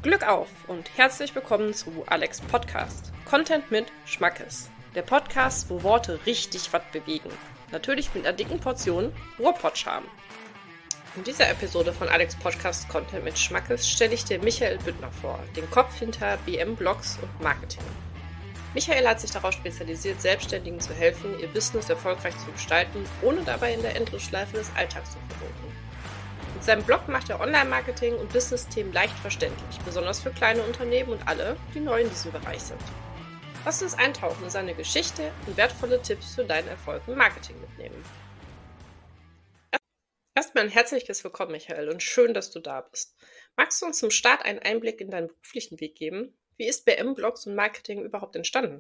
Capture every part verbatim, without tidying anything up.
Glück auf und herzlich willkommen zu Alex Podcast. Content mit Schmackes. Der Podcast, wo Worte richtig was bewegen. Natürlich mit einer dicken Portion Ruhrpott-Charme. In dieser Episode von Alex Podcast Content mit Schmackes stelle ich dir Michael Büttner vor, den Kopf hinter B M Blogs und Marketing. Michael hat sich darauf spezialisiert, Selbstständigen zu helfen, ihr Business erfolgreich zu gestalten, ohne dabei in der Endlosschleife des Alltags zu verroten. Mit seinem Blog macht er Online-Marketing und Business-Themen leicht verständlich, besonders für kleine Unternehmen und alle, die neu in diesem Bereich sind. Lass uns eintauchen in seine Geschichte und wertvolle Tipps für deinen Erfolg im Marketing mitnehmen. Erstmal ein herzliches Willkommen, Michael, und schön, dass du da bist. Magst du uns zum Start einen Einblick in deinen beruflichen Weg geben? Wie ist B M Blogs und Marketing überhaupt entstanden?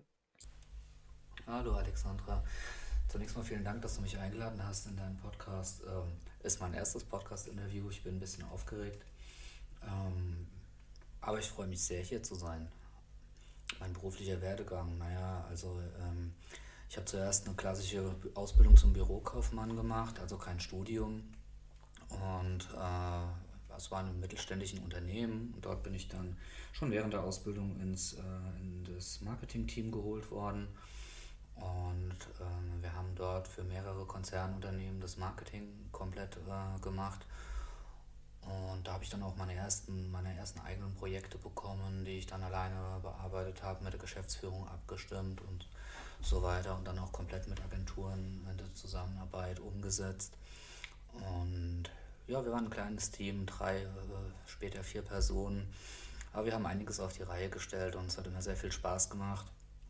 Hallo Alexandra. Zunächst mal vielen Dank, dass du mich eingeladen hast in deinen Podcast. Ähm, ist mein erstes Podcast-Interview. Ich bin ein bisschen aufgeregt. Ähm, aber ich freue mich sehr, hier zu sein. Mein beruflicher Werdegang, naja, also ähm, ich habe zuerst eine klassische Ausbildung zum Bürokaufmann gemacht, also kein Studium. Und äh, es war in einem mittelständischen Unternehmen. Und dort bin ich dann schon während der Ausbildung ins, äh, in das Marketing-Team geholt worden. Und ähm, wir haben dort für mehrere Konzernunternehmen das Marketing komplett äh, gemacht. Und da habe ich dann auch meine ersten, meine ersten eigenen Projekte bekommen, die ich dann alleine bearbeitet habe, mit der Geschäftsführung abgestimmt und so weiter. Und dann auch komplett mit Agenturen in der Zusammenarbeit umgesetzt. Und ja, wir waren ein kleines Team, drei, äh, später vier Personen. Aber wir haben einiges auf die Reihe gestellt und es hat immer sehr viel Spaß gemacht.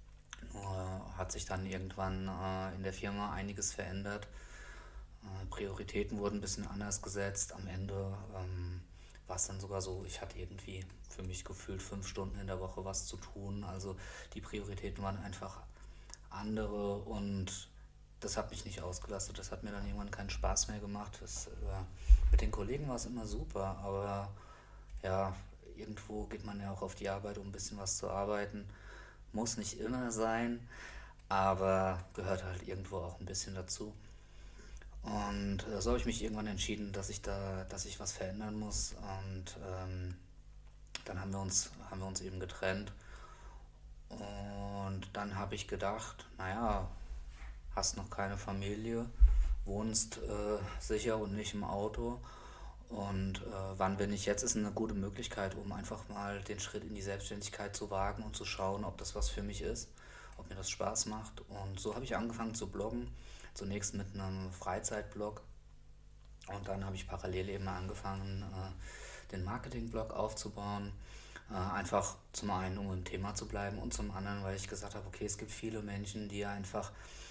Äh, hat sich dann irgendwann äh, in der Firma einiges verändert. Äh, Prioritäten wurden ein bisschen anders gesetzt. Am Ende ähm, war es dann sogar so, ich hatte irgendwie für mich gefühlt fünf Stunden in der Woche was zu tun. Also die Prioritäten waren einfach andere und das hat mich nicht ausgelastet. Das hat mir dann irgendwann keinen Spaß mehr gemacht. Das, äh, mit den Kollegen war es immer super, aber ja, irgendwo geht man ja auch auf die Arbeit, um ein bisschen was zu arbeiten. Muss nicht immer sein, aber gehört halt irgendwo auch ein bisschen dazu. Und äh, so habe ich mich irgendwann entschieden, dass ich da, dass ich was verändern muss. Und ähm, dann haben wir uns, haben wir uns eben getrennt. Und dann habe ich gedacht, naja, hast noch keine Familie, wohnst äh, sicher und nicht im Auto. Und äh, wann bin ich jetzt, ist eine gute Möglichkeit, um einfach mal den Schritt in die Selbstständigkeit zu wagen und zu schauen, ob das was für mich ist, ob mir das Spaß macht. Und so habe ich angefangen zu bloggen, zunächst mit einem Freizeitblog und dann habe ich parallel eben angefangen, äh, den Marketingblog aufzubauen. Äh, einfach zum einen, um im Thema zu bleiben und zum anderen, weil ich gesagt habe, okay, es gibt viele Menschen, die einfach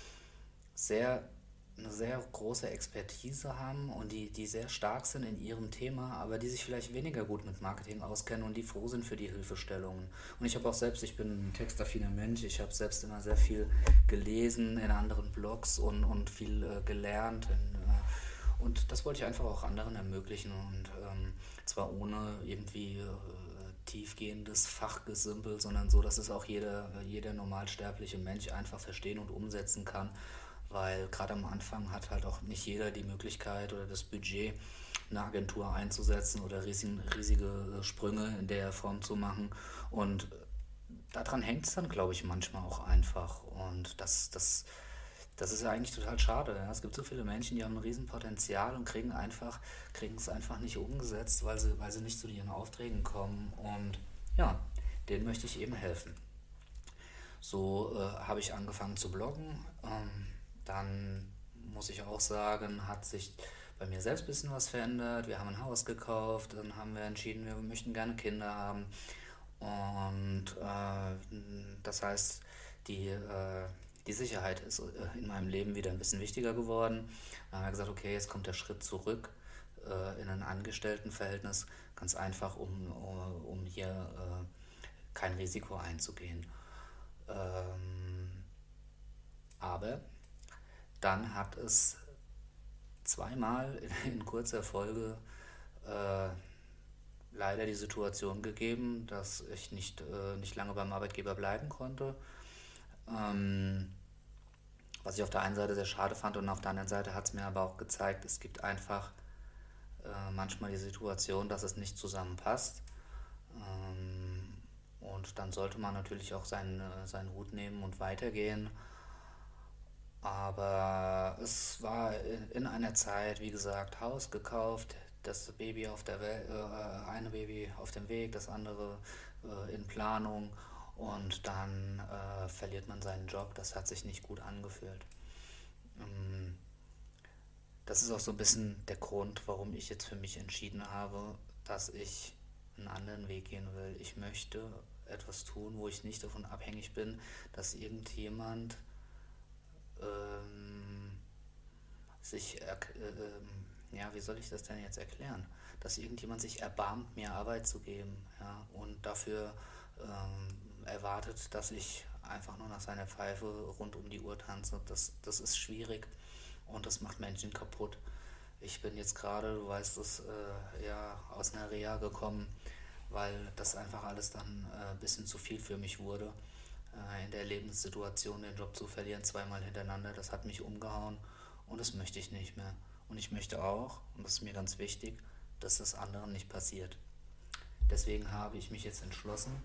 sehr eine sehr große Expertise haben und die, die sehr stark sind in ihrem Thema, aber die sich vielleicht weniger gut mit Marketing auskennen und die froh sind für die Hilfestellungen. Und ich habe auch selbst, ich bin ein textaffiner Mensch, ich habe selbst immer sehr viel gelesen in anderen Blogs und, und viel äh, gelernt. In, äh, und das wollte ich einfach auch anderen ermöglichen und ähm, zwar ohne irgendwie äh, tiefgehendes Fachgesimpel, sondern so, dass es auch jeder, jeder normalsterbliche Mensch einfach verstehen und umsetzen kann. Weil gerade am Anfang hat halt auch nicht jeder die Möglichkeit oder das Budget, eine Agentur einzusetzen oder riesige Sprünge in der Form zu machen. Und daran hängt es dann, glaube ich, manchmal auch einfach. Und das, das, das ist ja eigentlich total schade. Ja. Es gibt so viele Menschen, die haben ein Riesenpotenzial und kriegen einfach, kriegen es einfach nicht umgesetzt, weil sie, weil sie nicht zu ihren Aufträgen kommen. Und ja, denen möchte ich eben helfen. So äh, habe ich angefangen zu bloggen. Ähm, Dann muss ich auch sagen, hat sich bei mir selbst ein bisschen was verändert. Wir haben ein Haus gekauft, dann haben wir entschieden, wir möchten gerne Kinder haben. Und äh, das heißt, die, äh, die Sicherheit ist äh, in meinem Leben wieder ein bisschen wichtiger geworden. Dann haben wir gesagt, okay, jetzt kommt der Schritt zurück äh, in ein Angestelltenverhältnis, ganz einfach, um, um, um hier äh, kein Risiko einzugehen. Ähm, aber dann hat es zweimal in, in kurzer Folge äh, leider die Situation gegeben, dass ich nicht, äh, nicht lange beim Arbeitgeber bleiben konnte. Ähm, was ich auf der einen Seite sehr schade fand und auf der anderen Seite hat es mir aber auch gezeigt, es gibt einfach äh, manchmal die Situation, dass es nicht zusammenpasst. Ähm, Und dann sollte man natürlich auch seinen, äh, seinen Hut nehmen und weitergehen. Aber es war in, in einer Zeit, wie gesagt, Haus gekauft, das Baby auf der Welt, äh, eine Baby auf dem Weg, das andere äh, in Planung und dann äh, verliert man seinen Job. Das hat sich nicht gut angefühlt. Ähm, Das ist auch so ein bisschen der Grund, warum ich jetzt für mich entschieden habe, dass ich einen anderen Weg gehen will. Ich möchte etwas tun, wo ich nicht davon abhängig bin, dass irgendjemand ähm, sich, erk- äh, ähm, ja, wie soll ich das denn jetzt erklären? Dass irgendjemand sich erbarmt, mir Arbeit zu geben, ja, und dafür ähm, erwartet, dass ich einfach nur nach seiner Pfeife rund um die Uhr tanze. Das, das ist schwierig und das macht Menschen kaputt. Ich bin jetzt gerade, du weißt es, äh, ja, aus einer Reha gekommen, weil das einfach alles dann äh, ein bisschen zu viel für mich wurde. Äh, in der Lebenssituation den Job zu verlieren, zweimal hintereinander, das hat mich umgehauen und das möchte ich nicht mehr. Und ich möchte auch, und das ist mir ganz wichtig, dass das anderen nicht passiert. Deswegen habe ich mich jetzt entschlossen,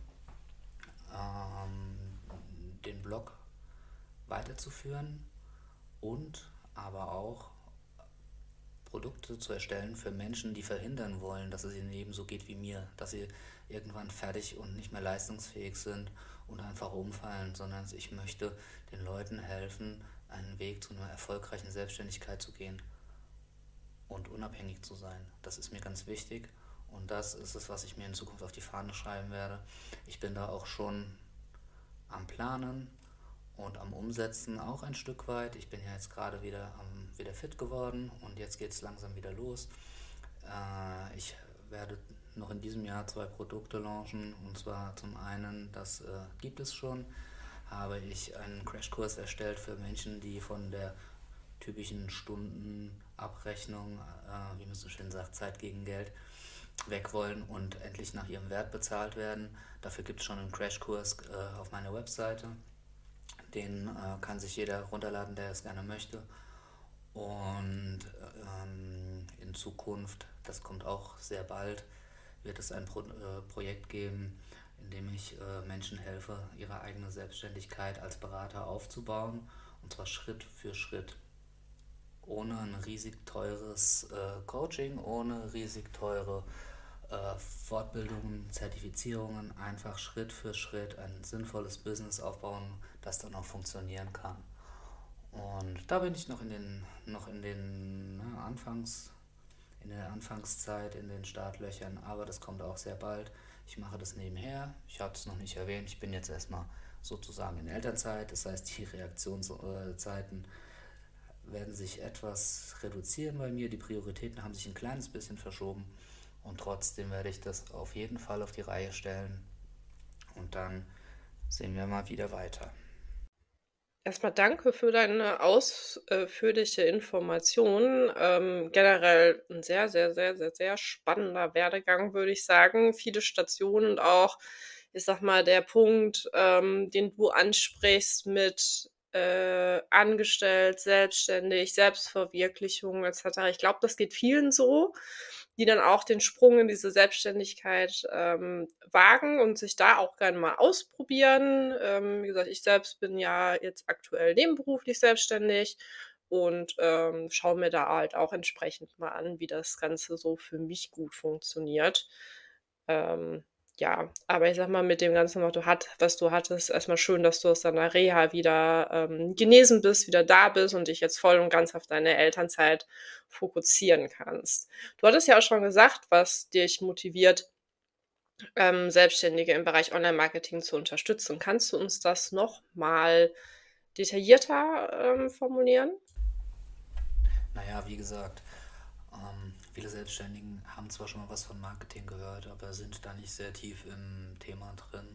ähm, den Blog weiterzuführen und aber auch Produkte zu erstellen für Menschen, die verhindern wollen, dass es ihnen eben so geht wie mir, dass sie irgendwann fertig und nicht mehr leistungsfähig sind und einfach umfallen, sondern ich möchte den Leuten helfen, einen Weg zu einer erfolgreichen Selbstständigkeit zu gehen und unabhängig zu sein. Das ist mir ganz wichtig und das ist es, was ich mir in Zukunft auf die Fahne schreiben werde. Ich bin da auch schon am Planen und am Umsetzen auch ein Stück weit. Ich bin ja jetzt gerade wieder, ähm, wieder fit geworden und jetzt geht es langsam wieder los. Äh, ich werde noch in diesem Jahr zwei Produkte launchen und zwar zum einen, das äh, gibt es schon, habe ich einen Crashkurs erstellt für Menschen, die von der typischen Stundenabrechnung, äh, wie man so schön sagt, Zeit gegen Geld, weg wollen und endlich nach ihrem Wert bezahlt werden. Dafür gibt es schon einen Crashkurs äh, auf meiner Webseite. Den äh, kann sich jeder runterladen, der es gerne möchte. Und ähm, in Zukunft, das kommt auch sehr bald, wird es ein Pro äh, Projekt geben, in dem ich äh, Menschen helfe, ihre eigene Selbstständigkeit als Berater aufzubauen. Und zwar Schritt für Schritt. Ohne ein riesig teures äh, Coaching, ohne riesig teure äh, Fortbildungen, Zertifizierungen, einfach Schritt für Schritt ein sinnvolles Business aufbauen, das dann auch funktionieren kann. Und da bin ich noch in den, noch in den ne, Anfangs, in der Anfangszeit, in den Startlöchern, aber das kommt auch sehr bald. Ich mache das nebenher. Ich habe es noch nicht erwähnt. Ich bin jetzt erstmal sozusagen in Elternzeit. Das heißt, die Reaktionszeiten werden sich etwas reduzieren bei mir. Die Prioritäten haben sich ein kleines bisschen verschoben. Und trotzdem werde ich das auf jeden Fall auf die Reihe stellen. Und dann sehen wir mal wieder weiter. Erstmal danke für deine ausführliche Information. Ähm, generell ein sehr, sehr, sehr, sehr, sehr spannender Werdegang, würde ich sagen. Viele Stationen und auch, ich sag mal, der Punkt, ähm, den du ansprichst mit äh, angestellt, selbstständig, Selbstverwirklichung et cetera. Ich glaube, das geht vielen so, die dann auch den Sprung in diese Selbstständigkeit ähm, wagen und sich da auch gerne mal ausprobieren. Ähm, wie gesagt, ich selbst bin ja jetzt aktuell nebenberuflich selbstständig und ähm, schaue mir da halt auch entsprechend mal an, wie das Ganze so für mich gut funktioniert. Ähm, ja, aber ich sag mal, mit dem Ganzen, was du, hat, was du hattest, erstmal schön, dass du aus deiner Reha wieder ähm, genesen bist, wieder da bist und dich jetzt voll und ganz auf deine Elternzeit fokussieren kannst. Du hattest ja auch schon gesagt, was dich motiviert, ähm, Selbstständige im Bereich Online-Marketing zu unterstützen. Kannst du uns das noch mal detaillierter ähm, formulieren? Naja, wie gesagt, ähm, viele Selbstständigen haben zwar schon mal was von Marketing gehört, aber sind da nicht sehr tief im Thema drin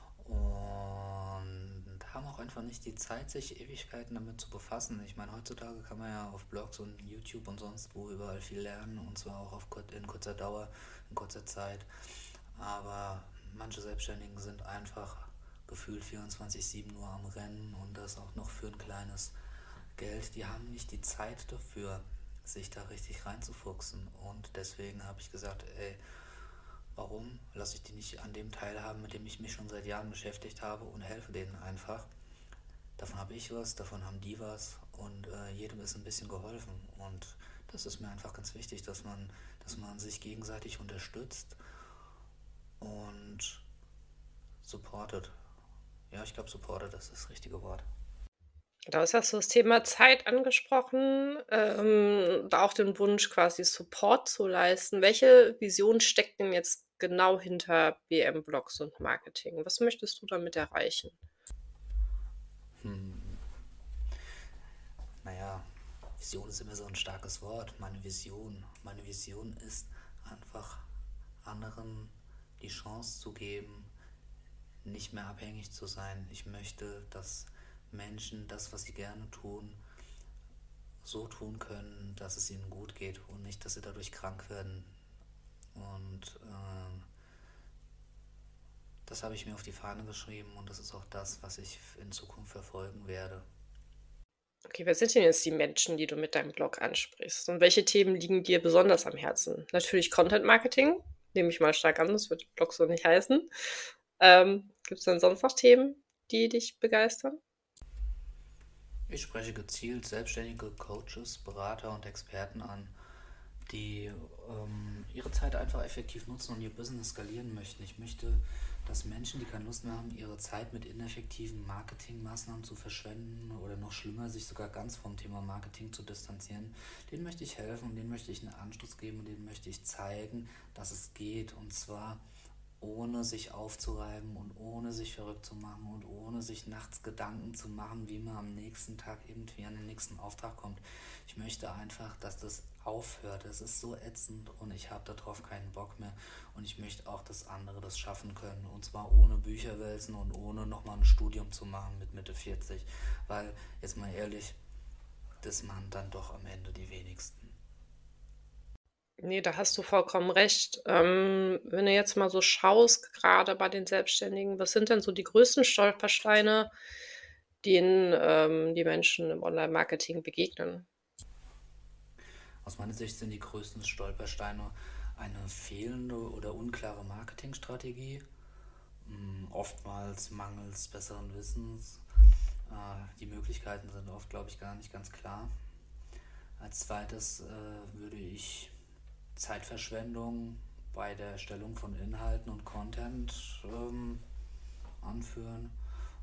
und haben auch einfach nicht die Zeit, sich Ewigkeiten damit zu befassen. Ich meine, heutzutage kann man ja auf Blogs und YouTube und sonst wo überall viel lernen und zwar auch auf kur in kurzer Dauer, in kurzer Zeit. Aber manche Selbstständigen sind einfach gefühlt vierundzwanzig sieben nur am Rennen und das auch noch für ein kleines Geld. Die haben nicht die Zeit dafür, sich da richtig reinzufuchsen. Und deswegen habe ich gesagt, ey, warum lasse ich die nicht an dem teilhaben, mit dem ich mich schon seit Jahren beschäftigt habe und helfe denen einfach. Davon habe ich was, davon haben die was und äh, jedem ist ein bisschen geholfen. Und das ist mir einfach ganz wichtig, dass man, dass man sich gegenseitig unterstützt und supportet. Ja, ich glaube, supportet ist das richtige Wort. Da hast du das Thema Zeit angesprochen, ähm, da auch den Wunsch, quasi Support zu leisten. Welche Vision steckt denn jetzt genau hinter B M Blogs und Marketing? Was möchtest du damit erreichen? Hm, naja, Vision ist immer so ein starkes Wort. Meine Vision, meine Vision ist einfach anderen die Chance zu geben, nicht mehr abhängig zu sein. Ich möchte, dass Menschen das, was sie gerne tun, so tun können, dass es ihnen gut geht und nicht, dass sie dadurch krank werden. Und ähm, das habe ich mir auf die Fahne geschrieben und das ist auch das, was ich in Zukunft verfolgen werde. Okay, wer sind denn jetzt die Menschen, die du mit deinem Blog ansprichst? Und welche Themen liegen dir besonders am Herzen? Natürlich Content Marketing, nehme ich mal stark an, das wird der Blog so nicht heißen. Ähm, Gibt es denn sonst noch Themen, die dich begeistern? Ich spreche gezielt selbstständige Coaches, Berater und Experten an, die ähm, ihre Zeit einfach effektiv nutzen und ihr Business skalieren möchten. Ich möchte, dass Menschen, die keine Lust mehr haben, ihre Zeit mit ineffektiven Marketingmaßnahmen zu verschwenden oder noch schlimmer, sich sogar ganz vom Thema Marketing zu distanzieren, denen möchte ich helfen, denen möchte ich einen Anstoß geben und denen möchte ich zeigen, dass es geht und zwar ohne sich aufzureiben und ohne sich verrückt zu machen und ohne sich nachts Gedanken zu machen, wie man am nächsten Tag irgendwie an den nächsten Auftrag kommt. Ich möchte einfach, dass das aufhört. Es ist so ätzend und ich habe darauf keinen Bock mehr. Und ich möchte auch, dass andere das schaffen können. Und zwar ohne Bücher wälzen und ohne nochmal ein Studium zu machen mit Mitte vierzig. Weil, jetzt mal ehrlich, das machen dann doch am Ende die wenigsten. Nee, da hast du vollkommen recht. Ähm, wenn du jetzt mal so schaust, gerade bei den Selbstständigen, was sind denn so die größten Stolpersteine, denen ähm, die Menschen im Online-Marketing begegnen? Aus meiner Sicht sind die größten Stolpersteine eine fehlende oder unklare Marketingstrategie, mh, oftmals mangels besseren Wissens. Äh, die Möglichkeiten sind oft, glaube ich, gar nicht ganz klar. Als zweites äh, würde ich Zeitverschwendung bei der Erstellung von Inhalten und Content ähm, anführen.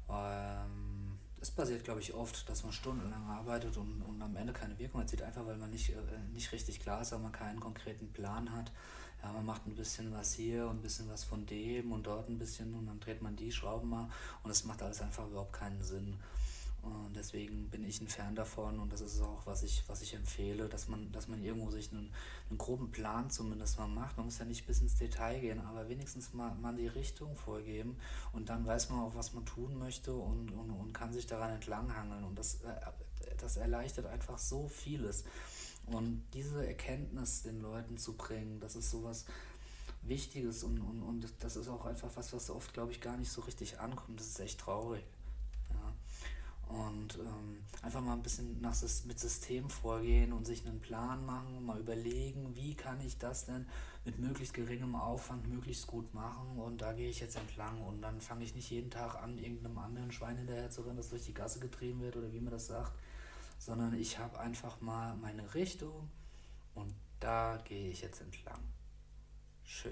Ähm, es passiert, glaube ich, oft, dass man stundenlang arbeitet und, und am Ende keine Wirkung erzielt, einfach weil man nicht, äh, nicht richtig klar ist, weil man keinen konkreten Plan hat. Ja, man macht ein bisschen was hier und ein bisschen was von dem und dort ein bisschen und dann dreht man die Schrauben mal und es macht alles einfach überhaupt keinen Sinn. Und deswegen bin ich ein Fan davon und das ist auch, was ich, was ich empfehle, dass man, dass man irgendwo sich einen, einen groben Plan zumindest mal macht. Man muss ja nicht bis ins Detail gehen, aber wenigstens mal, mal die Richtung vorgeben und dann weiß man auch, was man tun möchte und, und, und kann sich daran entlanghangeln. Und das, äh, das erleichtert einfach so vieles. Und diese Erkenntnis den Leuten zu bringen, das ist sowas Wichtiges und, und, und das ist auch einfach was, was oft, glaube ich, gar nicht so richtig ankommt. Das ist echt traurig. Ja. Und ähm, einfach mal ein bisschen nach, mit System vorgehen und sich einen Plan machen, mal überlegen, wie kann ich das denn mit möglichst geringem Aufwand möglichst gut machen und da gehe ich jetzt entlang und dann fange ich nicht jeden Tag an, irgendeinem anderen Schwein hinterher zu rennen, das durch die Gasse getrieben wird oder wie man das sagt, sondern ich habe einfach mal meine Richtung und da gehe ich jetzt entlang. Schön.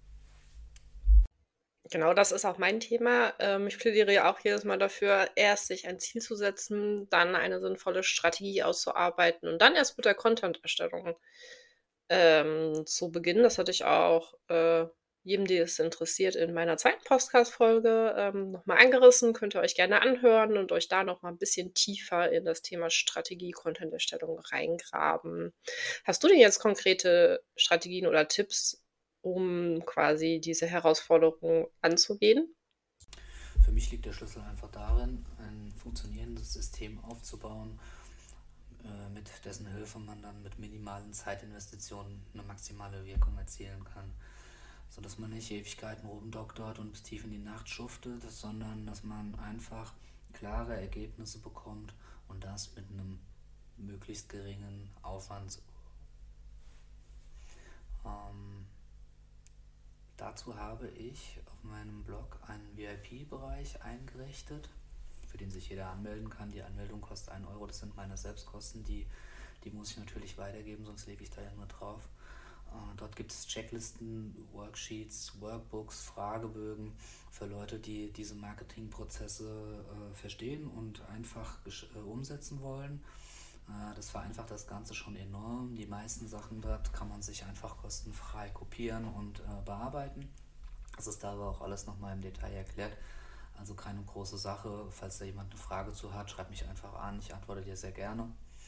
Genau, das ist auch mein Thema. Ähm, ich plädiere ja auch jedes Mal dafür, erst sich ein Ziel zu setzen, dann eine sinnvolle Strategie auszuarbeiten und dann erst mit der Content-Erstellung ähm, zu beginnen. Das hatte ich auch äh, jedem, der es interessiert, in meiner zweiten Podcast-Folge ähm, nochmal angerissen. Könnt ihr euch gerne anhören und euch da nochmal ein bisschen tiefer in das Thema Strategie, Content-Erstellung reingraben. Hast du denn jetzt konkrete Strategien oder Tipps, um quasi diese Herausforderung anzugehen? Für mich liegt der Schlüssel einfach darin, ein funktionierendes System aufzubauen, äh, mit dessen Hilfe man dann mit minimalen Zeitinvestitionen eine maximale Wirkung erzielen kann. Sodass man nicht Ewigkeiten rumdoktort und bis tief in die Nacht schuftet, sondern dass man einfach klare Ergebnisse bekommt und das mit einem möglichst geringen Aufwand. Ähm, dazu habe ich auf meinem Blog einen V I P-Bereich eingerichtet, für den sich jeder anmelden kann. Die Anmeldung kostet ein Euro, das sind meine Selbstkosten, die, die muss ich natürlich weitergeben, sonst lege ich da ja nur drauf. Äh, dort gibt es Checklisten, Worksheets, Workbooks, Fragebögen für Leute, die diese Marketingprozesse äh, verstehen und einfach äh, umsetzen wollen. Äh, das vereinfacht das Ganze schon enorm. Die meisten Sachen dort kann man sich einfach kostenfrei kopieren und äh, bearbeiten. Das ist da aber auch alles nochmal im Detail erklärt. Also keine große Sache. Falls da jemand eine Frage zu hat, schreib mich einfach an. Ich antworte dir sehr gerne.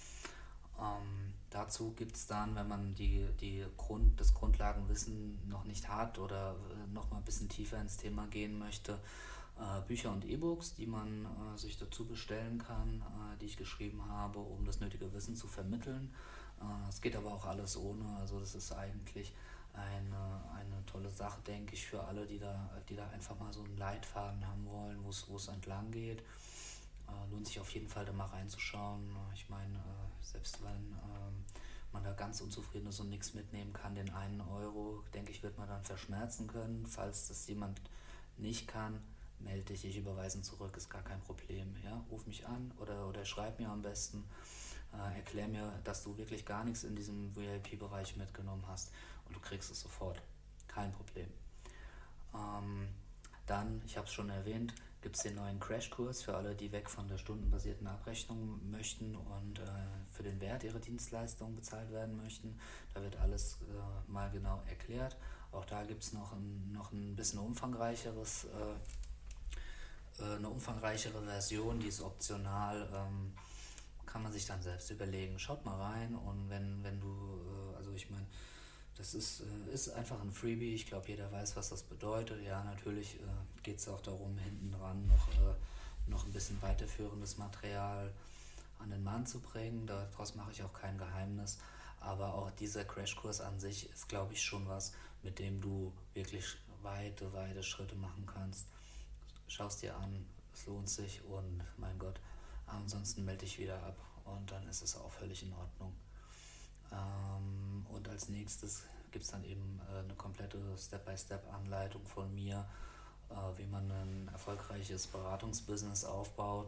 Ähm, dazu gibt es dann, wenn man die, die Grund, das Grundlagenwissen noch nicht hat oder äh, noch mal ein bisschen tiefer ins Thema gehen möchte, äh, Bücher und E-Books, die man äh, sich dazu bestellen kann, äh, die ich geschrieben habe, um das nötige Wissen zu vermitteln. Äh, es geht aber auch alles ohne, also das ist eigentlich eine, eine tolle Sache, denke ich, für alle, die da, die da einfach mal so einen Leitfaden haben wollen, wo es entlang geht. Äh, lohnt sich auf jeden Fall da mal reinzuschauen. Ich meine, äh, selbst wenn ähm, man da ganz unzufrieden ist und nichts mitnehmen kann, den einen Euro, denke ich, wird man dann verschmerzen können. Falls das jemand nicht kann, melde dich, ich überweise ihn zurück, ist gar kein Problem. Ja? Ruf mich an oder, oder schreib mir am besten. Äh, erklär mir, dass du wirklich gar nichts in diesem V I P-Bereich mitgenommen hast und du kriegst es sofort. Kein Problem. Ähm, dann, ich habe es schon erwähnt, gibt es den neuen Crashkurs für alle, die weg von der stundenbasierten Abrechnung möchten und äh, für den Wert ihrer Dienstleistung bezahlt werden möchten. Da wird alles äh, mal genau erklärt. Auch da gibt es noch ein, noch ein bisschen umfangreicheres, äh, äh, eine umfangreichere Version, die ist optional. Ähm, kann man sich dann selbst überlegen. Schaut mal rein und wenn, wenn du, äh, also ich meine, das ist, äh, ist einfach ein Freebie. Ich glaube, jeder weiß, was das bedeutet. Ja, natürlich äh, geht es auch darum, hinten dran noch, äh, noch ein bisschen weiterführendes Material an den Mann zu bringen. Daraus mache ich auch kein Geheimnis. Aber auch dieser Crashkurs an sich ist, glaube ich, schon was, mit dem du wirklich weite, weite Schritte machen kannst. Schau es dir an, es lohnt sich und mein Gott, ansonsten melde dich wieder ab und dann ist es auch völlig in Ordnung. Ähm, und als nächstes gibt es dann eben äh, eine komplette Step-by-Step-Anleitung von mir, äh, wie man ein erfolgreiches Beratungsbusiness aufbaut.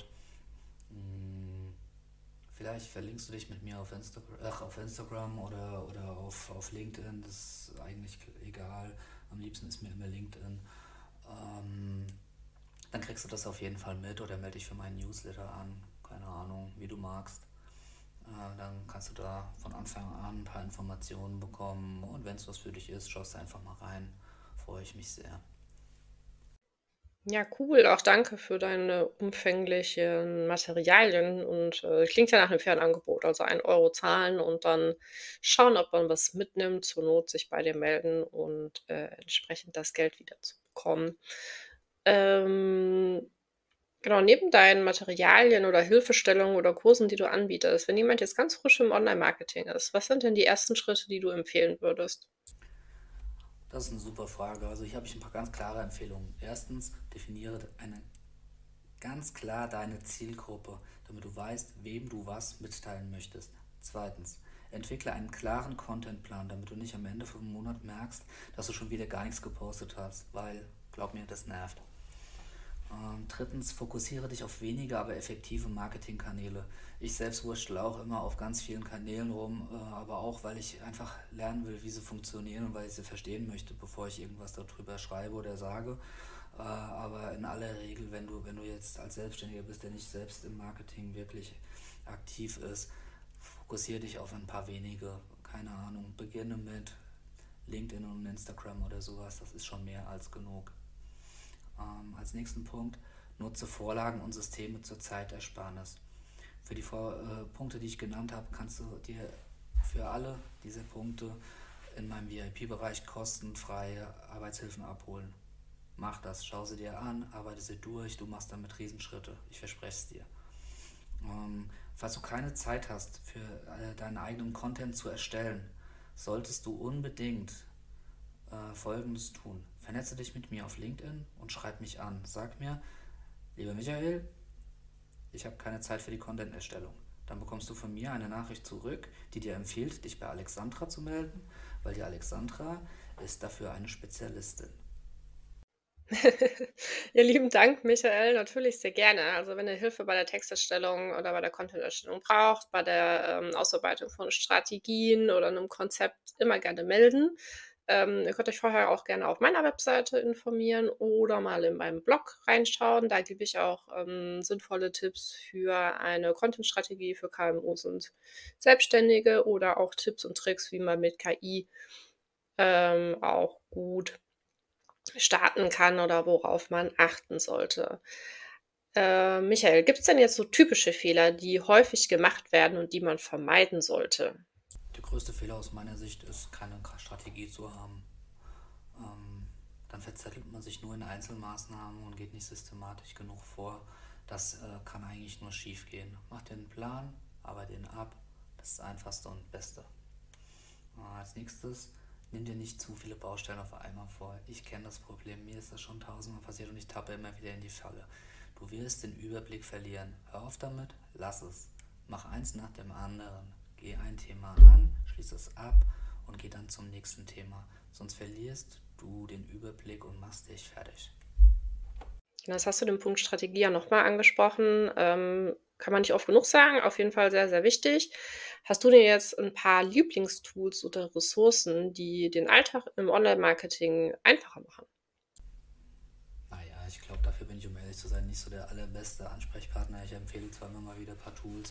Hm, vielleicht verlinkst du dich mit mir auf, Insta- ach, auf Instagram oder, oder auf, auf LinkedIn, das ist eigentlich egal. Am liebsten ist mir immer LinkedIn. Ähm, dann kriegst du das auf jeden Fall mit oder melde dich für meinen Newsletter an. Keine Ahnung, wie du magst. Äh, dann kannst du da von Anfang an ein paar Informationen bekommen und wenn es was für dich ist, schaust du einfach mal rein. Freue ich mich sehr. Ja, cool. Auch danke für deine umfänglichen Materialien und äh, klingt ja nach einem fairen Angebot. Also ein Euro zahlen und dann schauen, ob man was mitnimmt, zur Not sich bei dir melden und äh, entsprechend das Geld wieder zu bekommen. Ähm, genau, neben deinen Materialien oder Hilfestellungen oder Kursen, die du anbietest, wenn jemand jetzt ganz frisch im Online-Marketing ist, was sind denn die ersten Schritte, die du empfehlen würdest? Das ist eine super Frage. Also hier habe ich ein paar ganz klare Empfehlungen. Erstens, definiere eine ganz klar deine Zielgruppe, damit du weißt, wem du was mitteilen möchtest. Zweitens, entwickle einen klaren Contentplan, damit du nicht am Ende vom Monat merkst, dass du schon wieder gar nichts gepostet hast, weil, glaub mir, das nervt. Ähm, drittens, fokussiere dich auf wenige, aber effektive Marketingkanäle. Ich selbst wurschtel auch immer auf ganz vielen Kanälen rum, äh, aber auch, weil ich einfach lernen will, wie sie funktionieren und weil ich sie verstehen möchte, bevor ich irgendwas darüber schreibe oder sage. Äh, aber in aller Regel, wenn du, wenn du jetzt als Selbstständiger bist, der nicht selbst im Marketing wirklich aktiv ist, fokussiere dich auf ein paar wenige. Keine Ahnung, beginne mit LinkedIn und Instagram oder sowas, das ist schon mehr als genug. Ähm, als nächsten Punkt, nutze Vorlagen und Systeme zur Zeitersparnis. Für die Vor äh, Punkte, die ich genannt habe, kannst du dir für alle diese Punkte in meinem V I P-Bereich kostenfreie Arbeitshilfen abholen. Mach das, schau sie dir an, arbeite sie durch, du machst damit Riesenschritte. Ich verspreche es dir. Ähm, falls du keine Zeit hast, für äh, deinen eigenen Content zu erstellen, solltest du unbedingt äh, Folgendes tun. Vernetze dich mit mir auf LinkedIn und schreib mich an. Sag mir, lieber Michael, ich habe keine Zeit für die Content-Erstellung. Dann bekommst du von mir eine Nachricht zurück, die dir empfiehlt, dich bei Alexandra zu melden, weil die Alexandra ist dafür eine Spezialistin. Ja, lieben Dank, Michael. Natürlich sehr gerne. Also wenn ihr Hilfe bei der Texterstellung oder bei der Content-Erstellung braucht, bei der ähm, Ausarbeitung von Strategien oder einem Konzept, immer gerne melden. Ähm, ihr könnt euch vorher auch gerne auf meiner Webseite informieren oder mal in meinem Blog reinschauen. Da gebe ich auch ähm, sinnvolle Tipps für eine Content-Strategie für K M Us und Selbstständige oder auch Tipps und Tricks, wie man mit K I ähm, auch gut starten kann oder worauf man achten sollte. Äh, Michael, gibt es denn jetzt so typische Fehler, die häufig gemacht werden und die man vermeiden sollte? Der größte Fehler aus meiner Sicht ist, keine Strategie zu haben. Ähm, Dann verzettelt man sich nur in Einzelmaßnahmen und geht nicht systematisch genug vor. Das äh, kann eigentlich nur schief gehen. Mach dir einen Plan, arbeite ihn ab. Das ist das Einfachste und Beste. Äh, als nächstes, nimm dir nicht zu viele Baustellen auf einmal vor. Ich kenne das Problem, mir ist das schon tausendmal passiert und ich tappe immer wieder in die Falle. Du wirst den Überblick verlieren. Hör auf damit, lass es. Mach eins nach dem anderen. Geh ein Thema an, schließ es ab und geh dann zum nächsten Thema. Sonst verlierst du den Überblick und machst dich fertig. Das hast du den Punkt Strategie ja nochmal angesprochen. Ähm, kann man nicht oft genug sagen. Auf jeden Fall sehr, sehr wichtig. Hast du denn jetzt ein paar Lieblingstools oder Ressourcen, die den Alltag im Online-Marketing einfacher machen? Naja, ich glaube, dafür bin ich, um ehrlich zu sein, nicht so der allerbeste Ansprechpartner. Ich empfehle zwar immer mal wieder ein paar Tools,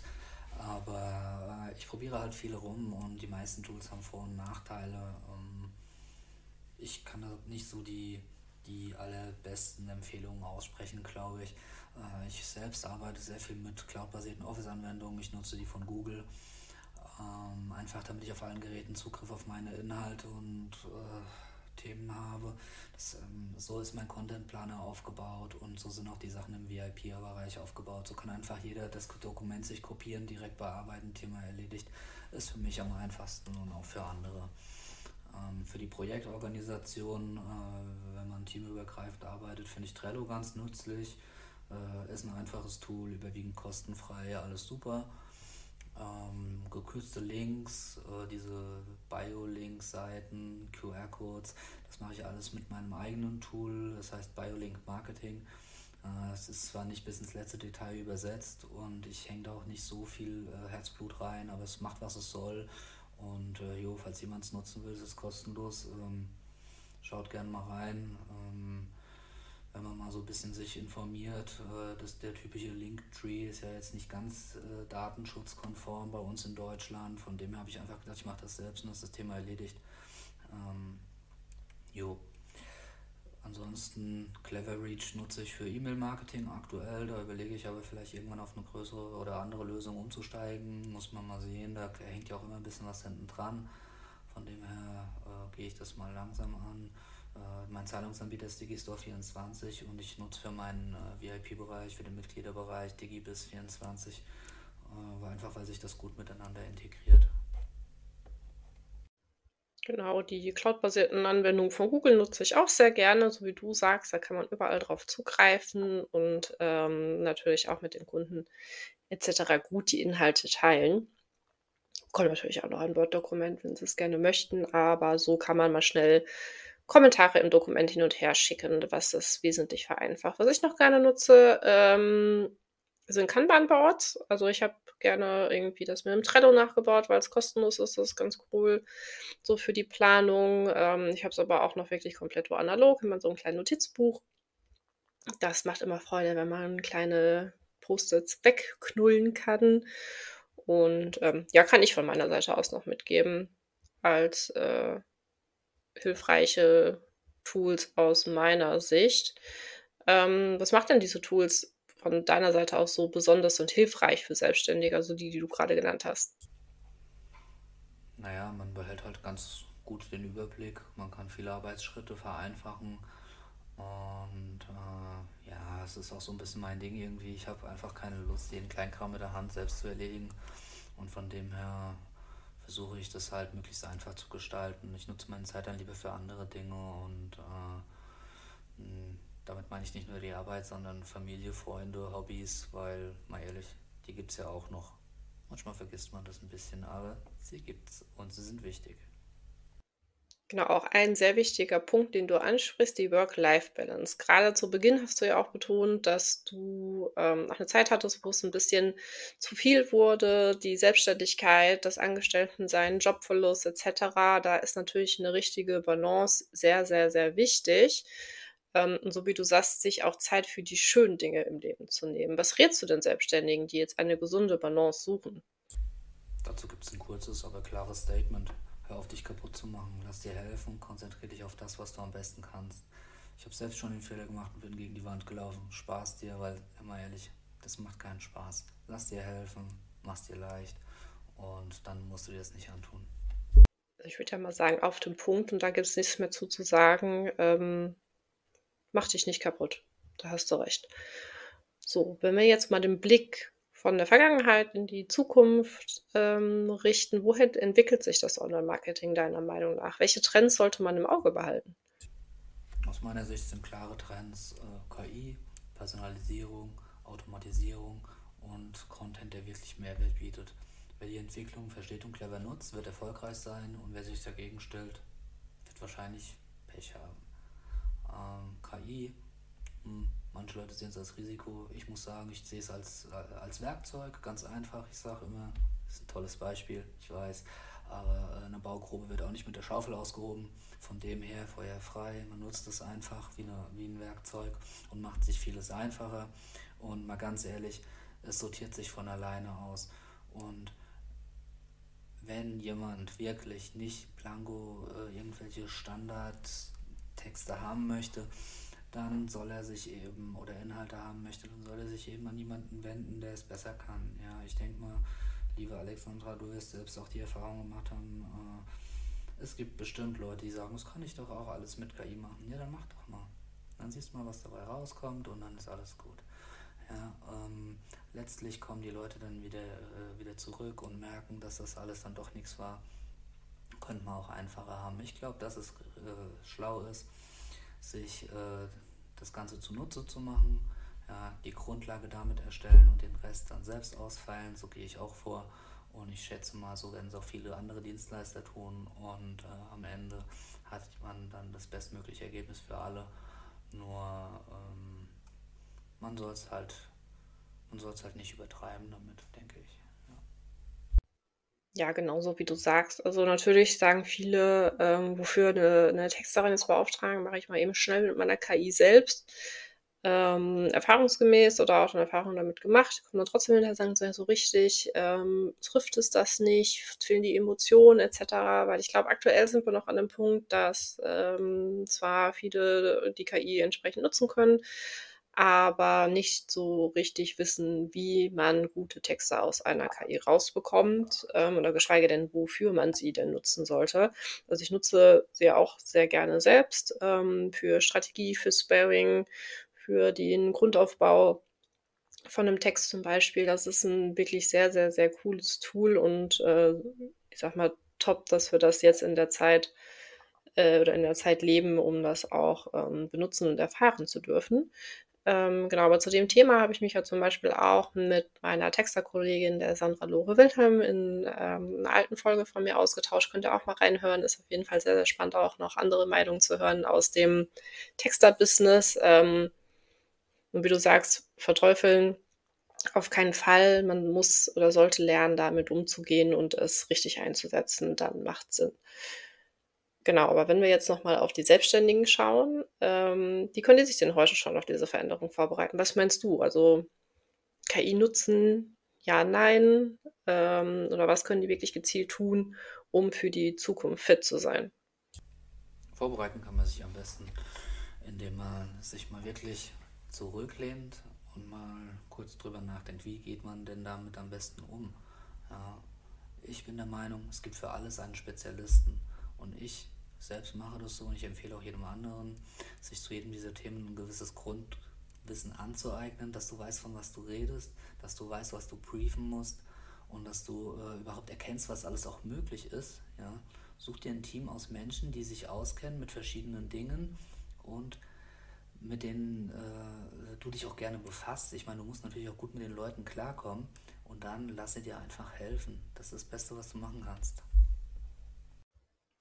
aber äh, ich probiere halt viele rum und die meisten Tools haben Vor- und Nachteile. Ähm, ich kann da nicht so die, die allerbesten Empfehlungen aussprechen, glaube ich. Äh, ich selbst arbeite sehr viel mit cloudbasierten Office-Anwendungen. Ich nutze die von Google. Ähm, einfach damit ich auf allen Geräten Zugriff auf meine Inhalte und äh, Themen habe. Das, ähm, so ist mein Contentplaner aufgebaut und so sind auch die Sachen im V I P-Bereich aufgebaut. So kann einfach jeder das Dokument sich kopieren, direkt bearbeiten, Thema erledigt. Ist für mich am einfachsten und auch für andere. Ähm, für die Projektorganisation, äh, wenn man teamübergreifend arbeitet, finde ich Trello ganz nützlich. Äh, ist ein einfaches Tool, überwiegend kostenfrei, alles super. Ähm, gekürzte Links, äh, diese Bio-Link-Seiten, Q R-Codes, das mache ich alles mit meinem eigenen Tool, das heißt BioLink Marketing. Äh, es ist zwar nicht bis ins letzte Detail übersetzt und ich hänge da auch nicht so viel äh, Herzblut rein, aber es macht, was es soll. Und äh, jo, falls jemand es nutzen will, ist es kostenlos. Ähm, schaut gerne mal rein. Ähm, wenn man mal so ein bisschen sich informiert, äh, dass der typische Linktree ist ja jetzt nicht ganz äh, datenschutzkonform bei uns in Deutschland. Von dem her habe ich einfach gedacht, ich mache das selbst und das ist das Thema erledigt. Ähm, jo. Ansonsten Cleverreach nutze ich für E-Mail-Marketing aktuell. Da überlege ich aber vielleicht irgendwann auf eine größere oder andere Lösung umzusteigen. Muss man mal sehen. Da hängt ja auch immer ein bisschen was hinten dran. Von dem her äh, gehe ich das mal langsam an. Äh, mein Zahlungsanbieter ist Digistore vierundzwanzig und ich nutze für meinen äh, V I P-Bereich, für den Mitgliederbereich Digibis vierundzwanzig, äh, einfach weil sich das gut miteinander integriert. Genau, die cloudbasierten Anwendungen von Google nutze ich auch sehr gerne, so wie du sagst, da kann man überall drauf zugreifen und ähm, natürlich auch mit den Kunden et cetera gut die Inhalte teilen. Kommt natürlich auch noch ein Word-Dokument, wenn sie es gerne möchten, aber so kann man mal schnell Kommentare im Dokument hin und her schicken, was es wesentlich vereinfacht. Was ich noch gerne nutze, ähm, sind Kanban-Boards. Also ich habe gerne irgendwie das mit dem Trello nachgebaut, weil es kostenlos ist. Das ist ganz cool. So für die Planung. Ähm, ich habe es aber auch noch wirklich komplett analog, immer so ein kleines Notizbuch. Das macht immer Freude, wenn man kleine Post-its wegknullen kann. Und ähm, ja, kann ich von meiner Seite aus noch mitgeben als äh, hilfreiche Tools aus meiner Sicht. Ähm, was macht denn diese Tools von deiner Seite aus so besonders und hilfreich für Selbstständige, also die, die du gerade genannt hast? Naja, man behält halt ganz gut den Überblick, man kann viele Arbeitsschritte vereinfachen und äh, ja, es ist auch so ein bisschen mein Ding irgendwie. Ich habe einfach keine Lust, jeden Kleinkram mit der Hand selbst zu erledigen und von dem her versuche ich das halt möglichst einfach zu gestalten. Ich nutze meine Zeit dann lieber für andere Dinge und äh, mh, damit meine ich nicht nur die Arbeit, sondern Familie, Freunde, Hobbys, weil, mal ehrlich, die gibt es ja auch noch. Manchmal vergisst man das ein bisschen, aber sie gibt's und sie sind wichtig. Genau, auch ein sehr wichtiger Punkt, den du ansprichst, die Work-Life-Balance. Gerade zu Beginn hast du ja auch betont, dass du, ähm, auch 'ne Zeit hattest, wo es ein bisschen zu viel wurde, die Selbstständigkeit, das Angestelltensein, Jobverlust et cetera. Da ist natürlich eine richtige Balance sehr, sehr, sehr wichtig. Ähm, und so wie du sagst, sich auch Zeit für die schönen Dinge im Leben zu nehmen. Was rätst du denn Selbstständigen, die jetzt eine gesunde Balance suchen? Dazu gibt es ein kurzes, aber klares Statement. Hör auf, dich kaputt zu machen. Lass dir helfen. Konzentriere dich auf das, was du am besten kannst. Ich habe selbst schon den Fehler gemacht und bin gegen die Wand gelaufen. Spaß dir, weil, immer ehrlich, das macht keinen Spaß. Lass dir helfen, mach's dir leicht und dann musst du dir das nicht antun. Also, ich würde ja mal sagen, auf den Punkt und da gibt es nichts mehr zu zu sagen. Ähm, mach dich nicht kaputt. Da hast du recht. So, wenn wir jetzt mal den Blick von der Vergangenheit in die Zukunft, ähm, richten, wohin entwickelt sich das Online-Marketing deiner Meinung nach? Welche Trends sollte man im Auge behalten? Aus meiner Sicht sind klare Trends äh, K I, Personalisierung, Automatisierung und Content, der wirklich Mehrwert bietet. Wer die Entwicklung versteht und clever nutzt, wird erfolgreich sein und wer sich dagegen stellt, wird wahrscheinlich Pech haben. Ähm, K I, hm, manche Leute sehen es als Risiko. Ich muss sagen, ich sehe es als, äh, als Werkzeug, ganz einfach. Ich sage immer, das ist ein tolles Beispiel, ich weiß, aber äh, eine Baugrube wird auch nicht mit der Schaufel ausgehoben. Von dem her feuerfrei, man nutzt es einfach wie, eine, wie ein Werkzeug und macht sich vieles einfacher. Und mal ganz ehrlich, es sortiert sich von alleine aus. Und wenn jemand wirklich nicht blanko äh, irgendwelche Standardtexte haben möchte, dann soll er sich eben, oder Inhalte haben möchte, dann soll er sich eben an jemanden wenden, der es besser kann. Ja, ich denke mal, liebe Alexandra, du wirst selbst auch die Erfahrung gemacht haben, äh, es gibt bestimmt Leute, die sagen, das kann ich doch auch alles mit K I machen. Ja, dann mach doch mal. Dann siehst du mal, was dabei rauskommt und dann ist alles gut. Ja, ähm, letztlich kommen die Leute dann wieder, äh, wieder zurück und merken, dass das alles dann doch nichts war. Könnte man auch einfacher haben. Ich glaube, dass es äh, schlau ist, sich äh, das Ganze zunutze zu machen, ja, die Grundlage damit erstellen und den Rest dann selbst ausfeilen. So gehe ich auch vor. Und ich schätze mal, so werden es auch viele andere Dienstleister tun. Und äh, am Ende hat man dann das bestmögliche Ergebnis für alle. Nur ähm, man soll es halt, man soll es halt nicht übertreiben damit, denke ich. Ja. Ja, genauso wie du sagst. Also, natürlich sagen viele, ähm, wofür eine 'ne Texterin zu beauftragen, mache ich mal eben schnell mit meiner K I selbst. Ähm, erfahrungsgemäß oder auch schon Erfahrungen damit gemacht, kommen dann trotzdem hinterher, sagen so: „Ja, so richtig, ähm, trifft es das nicht, fehlen die Emotionen et cetera.“ Weil ich glaube, aktuell sind wir noch an dem Punkt, dass, ähm, zwar viele die K I entsprechend nutzen können, aber nicht so richtig wissen, wie man gute Texte aus einer K I rausbekommt, ähm, oder geschweige denn, wofür man sie denn nutzen sollte. Also, ich nutze sie auch sehr gerne selbst, ähm, für Strategie, für Sparring, für den Grundaufbau von einem Text zum Beispiel. Das ist ein wirklich sehr, sehr, sehr cooles Tool und, äh, ich sage mal, top, dass wir das jetzt in der Zeit äh, oder in der Zeit leben, um das auch, ähm, benutzen und erfahren zu dürfen. Ähm, genau, aber zu dem Thema habe ich mich ja zum Beispiel auch mit meiner Texterkollegin, der Sandra Lore Wildheim, in, ähm, 'ner alten Folge von mir ausgetauscht. Könnt ihr auch mal reinhören. Ist auf jeden Fall sehr, sehr spannend, auch noch andere Meinungen zu hören aus dem Texter-Business. Ähm, und wie du sagst, verteufeln auf keinen Fall. Man muss oder sollte lernen, damit umzugehen und es richtig einzusetzen, dann macht's Sinn. Genau, aber wenn wir jetzt noch mal auf die Selbstständigen schauen, ähm, wie können die sich denn heute schon auf diese Veränderung vorbereiten? Was meinst du? Also, K I nutzen, ja, nein? Ähm, oder was können die wirklich gezielt tun, um für die Zukunft fit zu sein? Vorbereiten kann man sich am besten, indem man sich mal wirklich zurücklehnt und mal kurz drüber nachdenkt, wie geht man denn damit am besten um. Ja, ich bin der Meinung, es gibt für alles einen Spezialisten und ich selbst mache das so und ich empfehle auch jedem anderen, sich zu jedem dieser Themen ein gewisses Grundwissen anzueignen, dass du weißt, von was du redest, dass du weißt, was du briefen musst und dass du äh, überhaupt erkennst, was alles auch möglich ist. Ja. Such dir ein Team aus Menschen, die sich auskennen mit verschiedenen Dingen und mit denen äh, du dich auch gerne befasst. Ich meine, du musst natürlich auch gut mit den Leuten klarkommen und dann lasse dir einfach helfen. Das ist das Beste, was du machen kannst.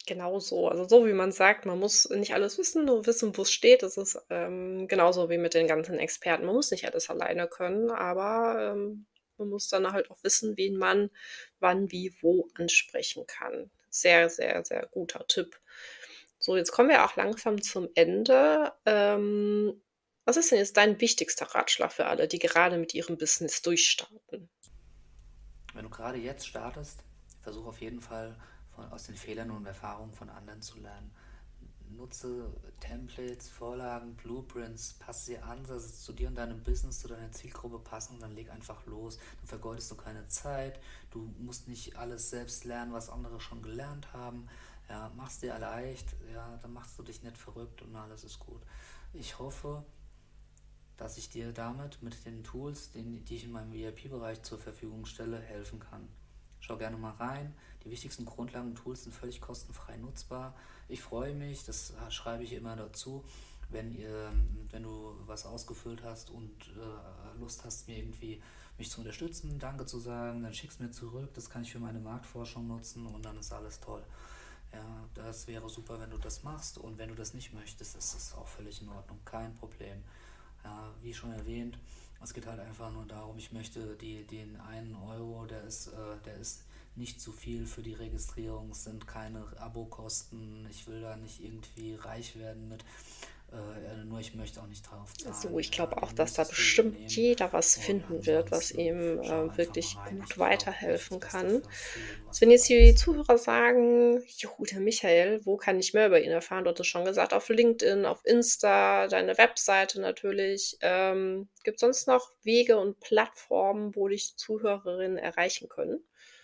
Genau so. Also so wie man sagt, man muss nicht alles wissen, nur wissen, wo es steht. Das ist ähm, genauso wie mit den ganzen Experten. Man muss nicht alles alleine können, aber ähm, man muss dann halt auch wissen, wen man wann, wie, wo ansprechen kann. Sehr, sehr, sehr guter Tipp. So, jetzt kommen wir auch langsam zum Ende. Ähm, was ist denn jetzt dein wichtigster Ratschlag für alle, die gerade mit ihrem Business durchstarten? Wenn du gerade jetzt startest, versuch auf jeden Fall von, aus den Fehlern und Erfahrungen von anderen zu lernen. Nutze Templates, Vorlagen, Blueprints, passe sie an, dass es zu dir und deinem Business, zu deiner Zielgruppe passen und dann leg einfach los. Dann vergeudest du keine Zeit, du musst nicht alles selbst lernen, was andere schon gelernt haben. Ja, mach's dir leicht, ja, dann machst du dich nicht verrückt und alles ist gut. Ich hoffe, dass ich dir damit mit den Tools, die ich in meinem V I P-Bereich zur Verfügung stelle, helfen kann. Schau gerne mal rein. Die wichtigsten Grundlagen und Tools sind völlig kostenfrei nutzbar. Ich freue mich, das schreibe ich immer dazu, wenn ihr, wenn du was ausgefüllt hast und äh, Lust hast, mir irgendwie mich zu unterstützen, Danke zu sagen, dann schick's mir zurück. Das kann ich für meine Marktforschung nutzen und dann ist alles toll. Ja, das wäre super, wenn du das machst, und wenn du das nicht möchtest, ist es auch völlig in Ordnung, kein Problem. Ja, wie schon erwähnt, es geht halt einfach nur darum, ich möchte die, den einen Euro, der ist, äh, der ist nicht zu viel für die Registrierung, es sind keine Abokosten, ich will da nicht irgendwie reich werden mit, äh, nur ich möchte auch nicht drauf zahlen. Also ich Ja, glaube auch, den dass da müsstest du bestimmt übernehmen, jeder was und finden wird, was ansonsten ihm schau äh, einfach mal wirklich rein. gut Ich glaube weiterhelfen echt, dass da kann. für viele Also was wenn jetzt dabei hier die ist. Zuhörer sagen, juhu, der Michael, wo kann ich mehr über ihn erfahren? Du hattest schon gesagt, auf LinkedIn, auf Insta, deine Webseite natürlich. Ähm, gibt es sonst noch Wege und Plattformen, wo dich Zuhörerinnen erreichen können?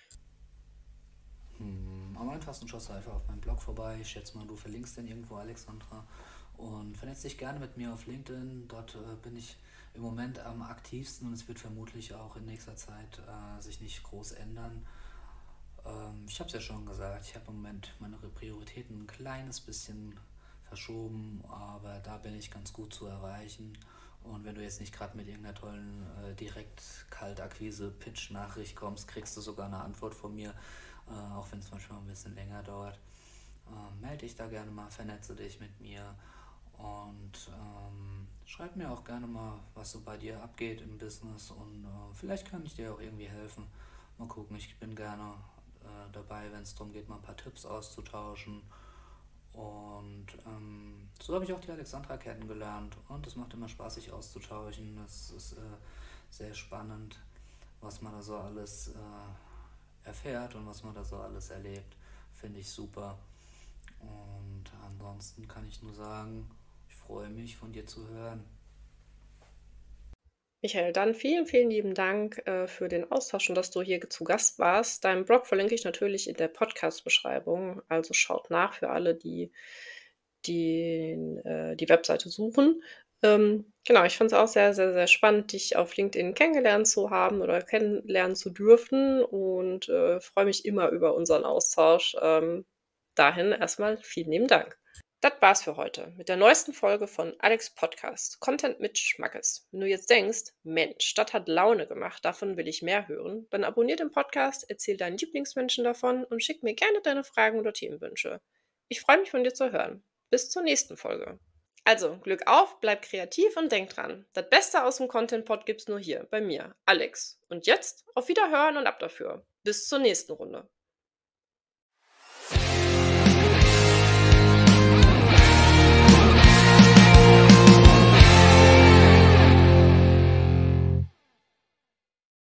Hm, am einfachsten schaust du einfach auf meinem Blog vorbei. Ich schätze mal, du verlinkst den irgendwo, Alexandra. Und vernetz dich gerne mit mir auf LinkedIn. Dort äh, bin ich im Moment am aktivsten, und es wird vermutlich auch in nächster Zeit äh, sich nicht groß ändern. Ähm, ich habe es ja schon gesagt, ich habe im Moment meine Prioritäten ein kleines bisschen verschoben, aber da bin ich ganz gut zu erreichen. Und wenn du jetzt nicht gerade mit irgendeiner tollen äh, Direkt-Kaltakquise-Pitch-Nachricht kommst, kriegst du sogar eine Antwort von mir, äh, auch wenn es manchmal ein bisschen länger dauert. Ähm, melde dich da gerne mal, vernetze dich mit mir, und ähm, schreib mir auch gerne mal, was so bei dir abgeht im Business, und äh, vielleicht kann ich dir auch irgendwie helfen. Mal gucken, ich bin gerne äh, dabei, wenn es darum geht, mal ein paar Tipps auszutauschen. Und ähm, so habe ich auch die Alexandra kennengelernt, und es macht immer Spaß, sich auszutauschen. Das ist äh, sehr spannend, was man da so alles äh, erfährt und was man da so alles erlebt. Finde ich super. Und ansonsten kann ich nur sagen, ich freue mich, von dir zu hören. Michael, dann vielen, vielen lieben Dank äh, für den Austausch und dass du hier zu Gast warst. Deinen Blog verlinke ich natürlich in der Podcast-Beschreibung. Also schaut nach für alle, die die, äh, die Webseite suchen. Ähm, genau, ich fand es auch sehr, sehr, sehr spannend, dich auf LinkedIn kennengelernt zu haben oder kennenlernen zu dürfen, und äh, freue mich immer über unseren Austausch. Ähm, dahin erstmal vielen lieben Dank. Das war's für heute mit der neuesten Folge von Alex Podcast. Content mit Schmackes. Wenn du jetzt denkst, Mensch, das hat Laune gemacht, davon will ich mehr hören, dann abonnier den Podcast, erzähl deinen Lieblingsmenschen davon und schick mir gerne deine Fragen oder Themenwünsche. Ich freue mich, von dir zu hören. Bis zur nächsten Folge. Also, Glück auf, bleib kreativ und denk dran. Das Beste aus dem Content-Pod gibt's nur hier, bei mir, Alex. Und jetzt auf Wiederhören und ab dafür. Bis zur nächsten Runde.